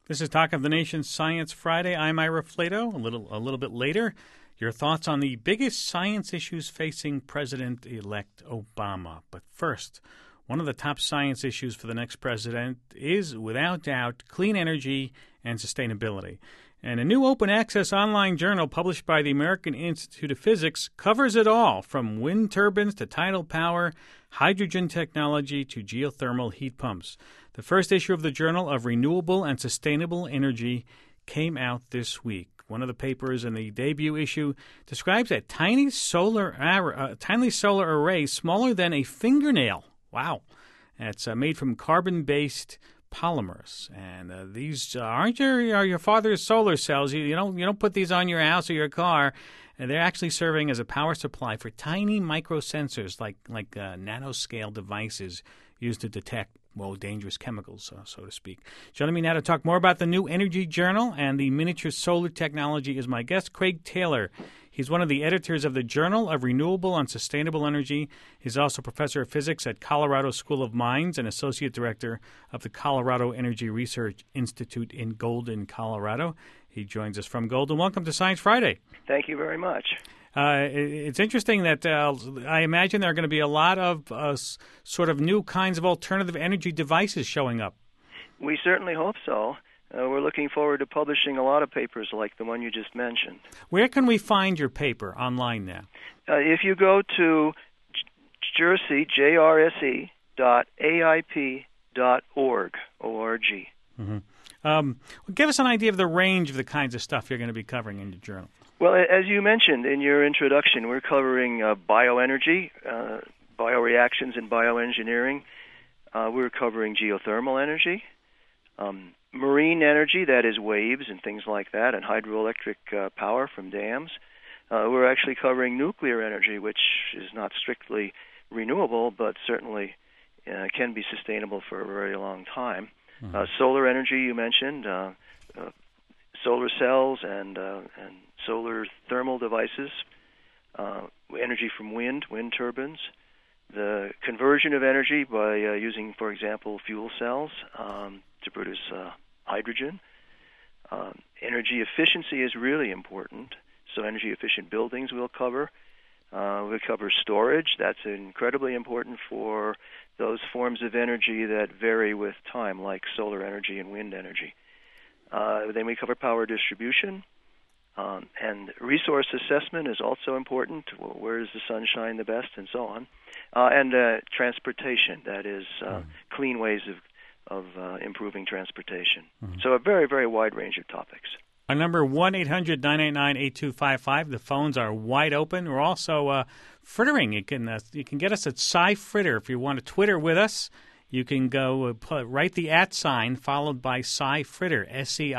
This is Talk of the Nation Science Friday. I'm Ira Flato. A little bit later, your thoughts on the biggest science issues facing President-elect Obama. But first, one of the top science issues for the next president is, without doubt, clean energy and sustainability. And a new open-access online journal published by the American Institute of Physics covers it all, from wind turbines to tidal power, hydrogen technology to geothermal heat pumps. The first issue of the Journal of Renewable and Sustainable Energy came out this week. One of the papers in the debut issue describes a tiny solar array smaller than a fingernail. Wow. It's made from carbon-based polymers, and these aren't your father's solar cells. You don't put these on your house or your car, and they're actually serving as a power supply for tiny microsensors like nanoscale devices used to detect dangerous chemicals, so to speak. Joining me now to talk more about the new energy journal and the miniature solar technology is my guest, Craig Taylor. He's one of the editors of the Journal of Renewable and Sustainable Energy. He's also professor of physics at Colorado School of Mines and associate director of the Colorado Energy Research Institute in Golden, Colorado. He joins us from Golden. Welcome to Science Friday. Thank you very much. It's interesting that I imagine there are going to be a lot of sort of new kinds of alternative energy devices showing up. We certainly hope so. We're looking forward to publishing a lot of papers like the one you just mentioned. Where can we find your paper online now? If you go to JRSE.AIP.org, O-R-G. Mm-hmm. Give us an idea of the range of the kinds of stuff you're going to be covering in your journal. Well, as you mentioned in your introduction, we're covering bioenergy, bioreactions and bioengineering. We're covering geothermal energy, marine energy, that is waves and things like that, and hydroelectric power from dams. We're actually covering nuclear energy, which is not strictly renewable, but certainly can be sustainable for a very long time. Mm-hmm. Solar energy, you mentioned, solar cells and solar thermal devices, energy from wind turbines, the conversion of energy by using, for example, fuel cells to produce hydrogen. Energy efficiency is really important, so energy efficient buildings we'll cover. We'll cover storage. That's incredibly important for those forms of energy that vary with time, like solar energy and wind energy. Then we cover power distribution, and resource assessment is also important. Where does the sun shine the best, and so on. And transportation, that is clean ways of improving transportation. Mm-hmm. So a very, very wide range of topics. Our number 1-800-989-8255. The phones are wide open. We're also frittering. You can get us at SciFritter if you want to Twitter with us. You can go write the @ sign followed by SciFritter,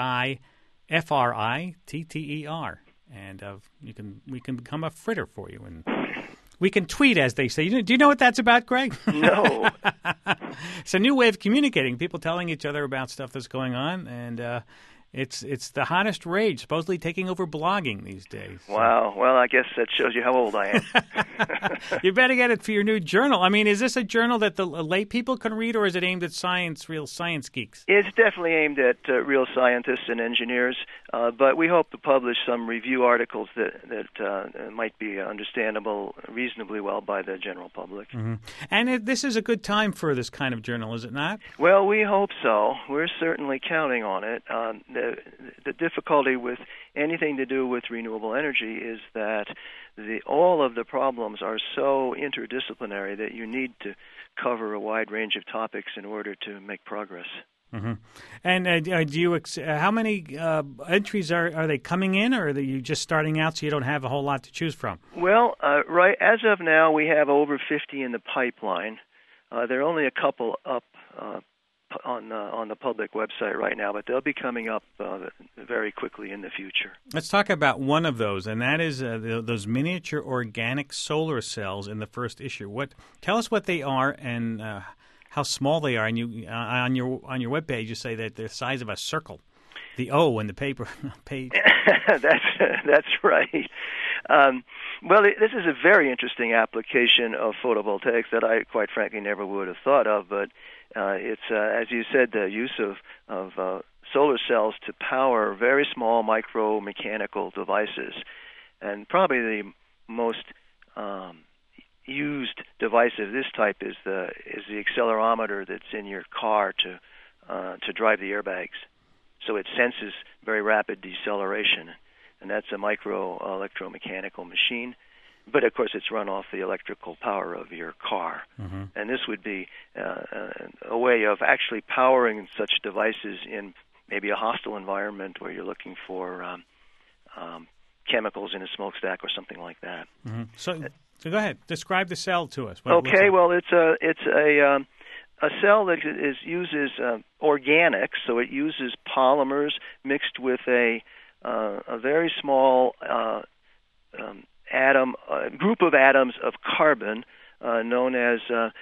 SciFritter, and we can become a fritter for you, and we can tweet, as they say. Do you know what that's about, Greg? No. It's a new way of communicating. People telling each other about stuff that's going on, and it's the hottest rage, supposedly taking over blogging these days. Wow. Well, I guess that shows you how old I am. You better get it for your new journal. I mean, is this a journal that the lay people can read, or is it aimed at real science geeks? It's definitely aimed at real scientists and engineers, but we hope to publish some review articles that might be understandable reasonably well by the general public. Mm-hmm. And this is a good time for this kind of journal, is it not? Well, we hope so. We're certainly counting on it. The difficulty with anything to do with renewable energy is that all of the problems are so interdisciplinary that you need to cover a wide range of topics in order to make progress. Mm-hmm. And do you? How many entries are they coming in, or are you just starting out so you don't have a whole lot to choose from? Well, right as of now, we have over 50 in the pipeline. There are only a couple up on the public website right now, but they'll be coming up very quickly in the future. Let's talk about one of those, and that is those miniature organic solar cells in the first issue. Tell us what they are and how small they are. And you on your webpage, you say that they're the size of a circle. The O in the paper page. That's right. Well, this is a very interesting application of photovoltaics that I, quite frankly, never would have thought of. But it's, as you said, the use of solar cells to power very small micro-mechanical devices. And probably the most used device of this type is the accelerometer that's in your car to drive the airbags. So it senses very rapid deceleration, and that's a micro electromechanical machine. But of course, it's run off the electrical power of your car, and this would be a way of actually powering such devices in maybe a hostile environment where you're looking for chemicals in a smokestack or something like that. So go ahead, describe the cell to us. Okay, well, it's a cell that uses organics, so it uses polymers mixed with a very small group of atoms of carbon known as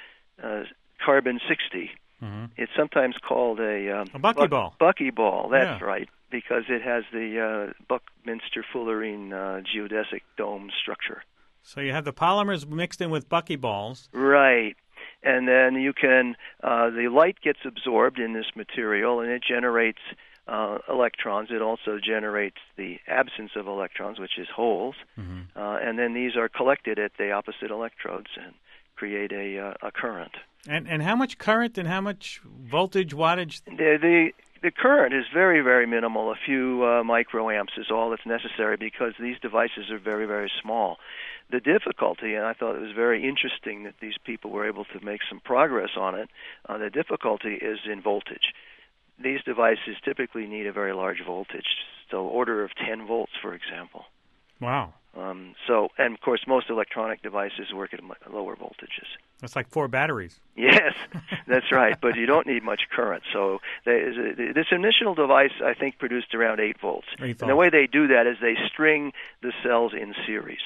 carbon-60. It's sometimes called a buckyball. Buckyball, that's right, because it has the Buckminster-Fullerene geodesic dome structure. So you have the polymers mixed in with buckyballs. Right. And then you can, the light gets absorbed in this material, and it generates electrons. It also generates the absence of electrons, which is holes. And then these are collected at the opposite electrodes and create a current. And how much current and how much voltage, wattage? The current is very, very minimal. A few microamps is all that's necessary because these devices are very, very small. The difficulty, and I thought it was very interesting that these people were able to make some progress on it, the difficulty is in voltage. These devices typically need a very large voltage, so order of 10 volts, for example. Wow. And of course, most electronic devices work at lower voltages. That's like 4 batteries. Yes, that's right, but you don't need much current. So this initial device, I think, produced around 8 volts. 8 volts. And the way they do that is they string the cells in series.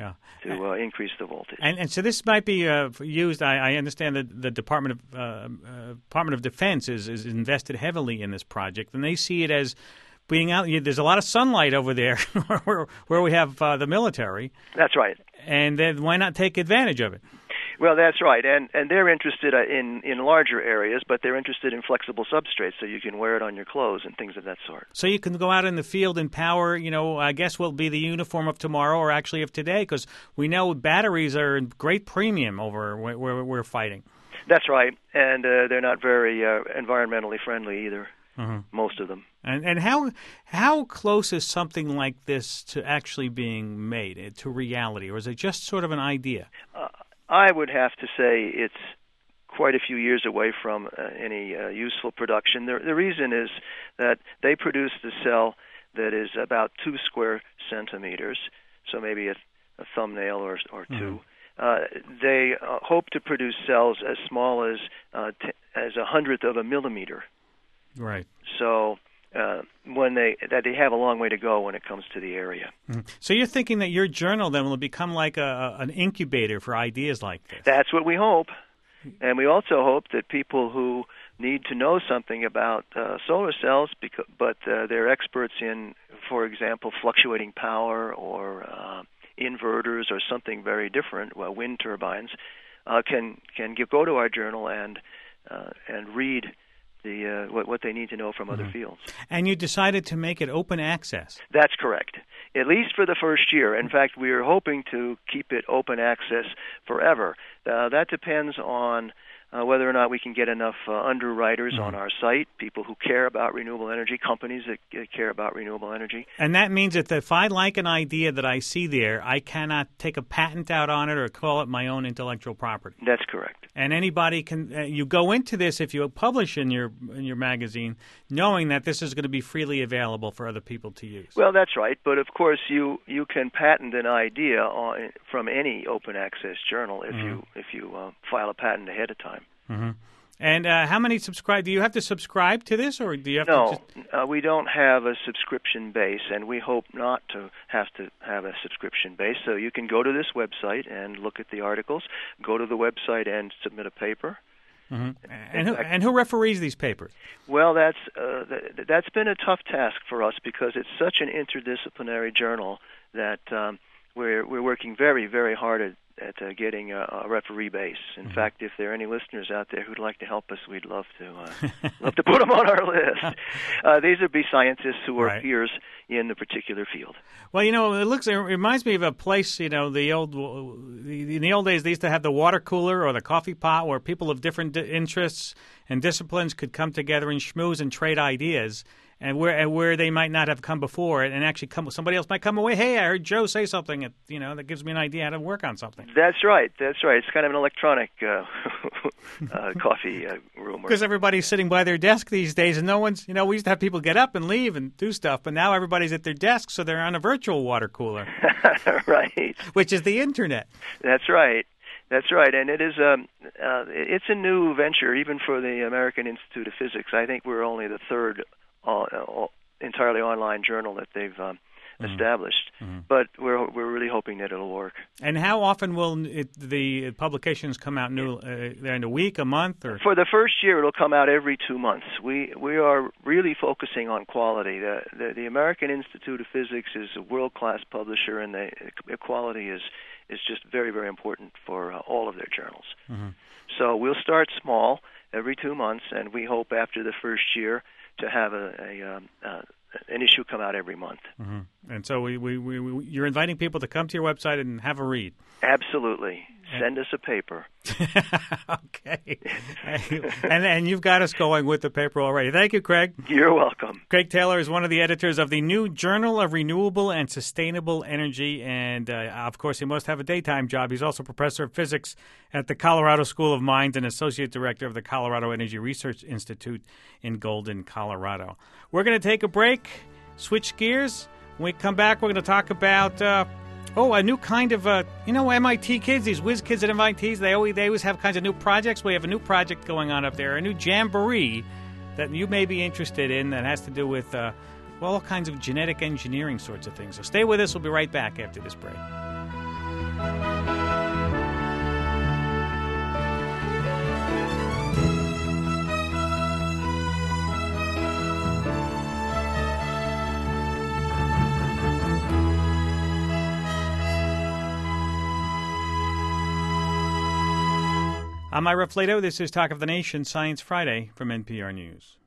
To increase the voltage. And so this might be used. I understand that the Department of Defense is invested heavily in this project, and they see it as being out. There's a lot of sunlight over there where we have the military. That's right. And then why not take advantage of it? Well, that's right, and they're interested in larger areas, but they're interested in flexible substrates, so you can wear it on your clothes and things of that sort. So you can go out in the field and power, I guess will be the uniform of tomorrow or actually of today, because we know batteries are in great premium over where we're fighting. That's right, and they're not very environmentally friendly either, most of them. And how close is something like this to actually being made, to reality, or is it just sort of an idea? I would have to say it's quite a few years away from any useful production. The reason is that they produce the cell that is about 2 square centimeters, so maybe a thumbnail or two. They hope to produce cells as small as 1/100th of a millimeter. Right. So they have a long way to go when it comes to the area. So you're thinking that your journal then will become like an incubator for ideas like this? That's what we hope. And we also hope that people who need to know something about solar cells, but they're experts in, for example, fluctuating power or inverters or something very different, wind turbines, can go to our journal and read what they need to know from other fields. And you decided to make it open access. That's correct, at least for the first year. In fact, we are hoping to keep it open access forever. That depends on whether or not we can get enough underwriters on our site, people who care about renewable energy, companies that care about renewable energy. And that means that if I like an idea that I see there, I cannot take a patent out on it or call it my own intellectual property. That's correct. And anybody can you go into this if you publish in your magazine knowing that this is going to be freely available for other people to use. Well, that's right. But of course, you can patent an idea from any open access journal if you file a patent ahead of time. And how many subscribe? Do you have to subscribe to this, or do you have to? No, we don't have a subscription base, and we hope not to have a subscription base. So you can go to this website and look at the articles. Go to the website and submit a paper. And who referees these papers? Well, that's been a tough task for us because it's such an interdisciplinary journal that we're working very, very hard at getting a referee base. In fact, if there are any listeners out there who'd like to help us, we'd love to put them on our list. These would be scientists who are peers in the particular field. Well, it reminds me of a place. In the old days, they used to have the water cooler or the coffee pot where people of different interests and disciplines could come together and schmooze and trade ideas. And where they might not have come before, and actually somebody else might come away. Hey, I heard Joe say something. That gives me an idea how to work on something. That's right. It's kind of an electronic coffee room. Because everybody's sitting by their desk these days, and no one's. We used to have people get up and leave and do stuff, but now everybody's at their desk, so they're on a virtual water cooler. Right. Which is the internet. That's right. That's right, and it is. It's a new venture, even for the American Institute of Physics. I think we're only the third entirely online journal that they've established, but we're really hoping that it'll work. And how often will the publications come out new? In a week, a month, or for the first year, it'll come out every 2 months. We are really focusing on quality. The American Institute of Physics is a world-class publisher, and the quality is just very, very important for all of their journals. So we'll start small every 2 months, and we hope after the first year to have an issue come out every month. And so you're inviting people to come to your website and have a read. Absolutely. Send us a paper. Okay. and you've got us going with the paper already. Thank you, Craig. You're welcome. Craig Taylor is one of the editors of the new Journal of Renewable and Sustainable Energy, and of course he must have a daytime job. He's also professor of physics at the Colorado School of Mines and associate director of the Colorado Energy Research Institute in Golden, Colorado. We're going to take a break, switch gears. When we come back, we're going to talk about a new kind of MIT kids, these whiz kids at MITs. They always have kinds of new projects. We have a new project going on up there, a new jamboree that you may be interested in that has to do with all kinds of genetic engineering sorts of things. So stay with us. We'll be right back after this break. I'm Ira Flato. This is Talk of the Nation, Science Friday from NPR News.